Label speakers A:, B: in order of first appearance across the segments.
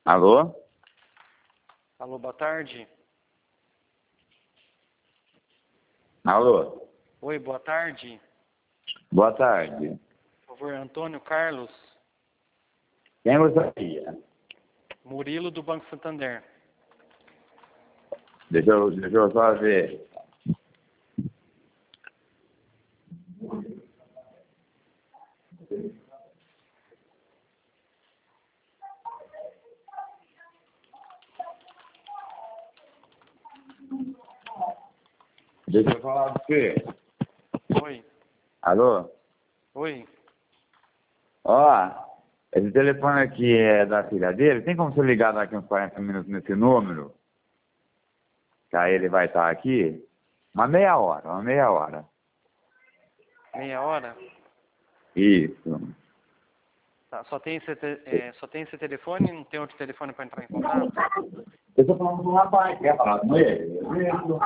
A: Alô?
B: Alô, boa tarde.
A: Alô?
B: Oi, boa tarde.
A: Boa tarde.
B: Por favor, Antônio Carlos.
A: Quem gostaria?
B: Murilo do Banco Santander.
A: Deixa eu só ver. Deixa eu falar com você.
B: Oi.
A: Alô?
B: Oi.
A: Ó, esse telefone aqui é da filha dele. Tem como você ligar daqui uns 40 minutos nesse número? Que aí ele vai estar aqui. Uma meia hora.
B: Meia hora?
A: Isso.
B: Tá, só tem esse telefone? Não tem outro telefone para entrar em contato?
A: Eu tô falando com um rapaz, quer falar com ele? Isso.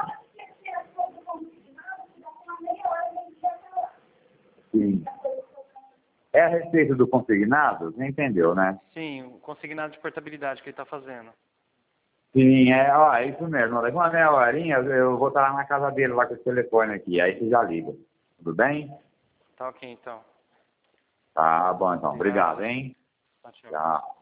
A: Sim. É a respeito do consignado? Você entendeu, né?
B: Sim, o consignado de portabilidade que ele está fazendo.
A: Sim, é isso mesmo. Daqui uma meia horinha eu vou estar lá na casa dele, lá com esse telefone aqui. Aí você já liga. Tudo bem?
B: Tá ok, então.
A: Tá bom, então. Obrigado, hein?
B: Tchau, tchau.
A: Tchau.